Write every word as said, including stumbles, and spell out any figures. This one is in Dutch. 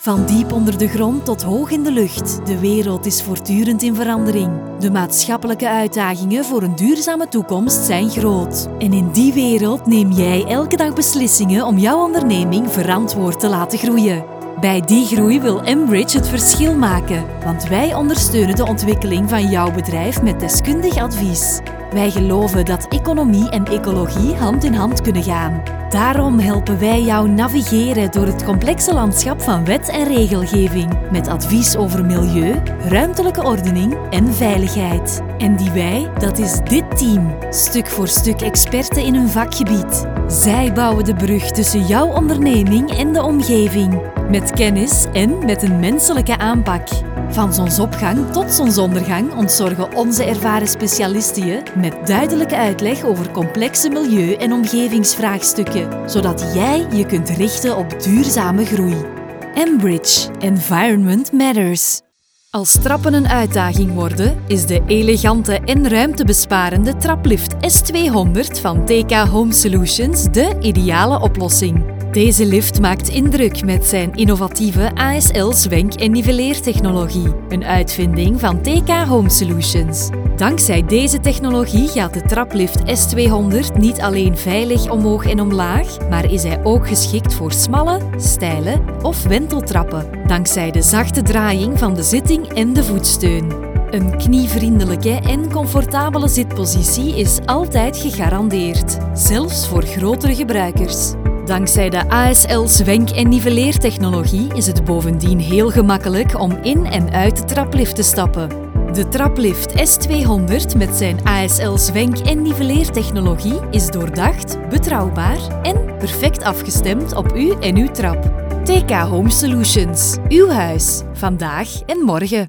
Van diep onder de grond tot hoog in de lucht, de wereld is voortdurend in verandering. De maatschappelijke uitdagingen voor een duurzame toekomst zijn groot. En in die wereld neem jij elke dag beslissingen om jouw onderneming verantwoord te laten groeien. Bij die groei wil Enbridge het verschil maken, want wij ondersteunen de ontwikkeling van jouw bedrijf met deskundig advies. Wij geloven dat economie en ecologie hand in hand kunnen gaan. Daarom helpen wij jou navigeren door het complexe landschap van wet en regelgeving, met advies over milieu, ruimtelijke ordening en veiligheid. En die wij, dat is dit team, stuk voor stuk experten in hun vakgebied. Zij bouwen de brug tussen jouw onderneming en de omgeving, met kennis en met een menselijke aanpak. Van zonsopgang tot zonsondergang ontzorgen onze ervaren specialisten je met duidelijke uitleg over complexe milieu- en omgevingsvraagstukken, zodat jij je kunt richten op duurzame groei. Enbridge. Environment Matters. Als trappen een uitdaging worden, is de elegante en ruimtebesparende traplift S tweehonderd van T K Home Solutions de ideale oplossing. Deze lift maakt indruk met zijn innovatieve A S L-zwenk- en nivelleertechnologie, een uitvinding van T K Home Solutions. Dankzij deze technologie gaat de traplift S tweehonderd niet alleen veilig omhoog en omlaag, maar is hij ook geschikt voor smalle, steile of wenteltrappen, dankzij de zachte draaiing van de zitting en de voetsteun. Een knievriendelijke en comfortabele zitpositie is altijd gegarandeerd, zelfs voor grotere gebruikers. Dankzij de A S L-zwenk- en nivelleertechnologie is het bovendien heel gemakkelijk om in en uit de traplift te stappen. De traplift S tweehonderd met zijn A S L-zwenk- en nivelleertechnologie is doordacht, betrouwbaar en perfect afgestemd op u en uw trap. T K Home Solutions, uw huis, vandaag en morgen.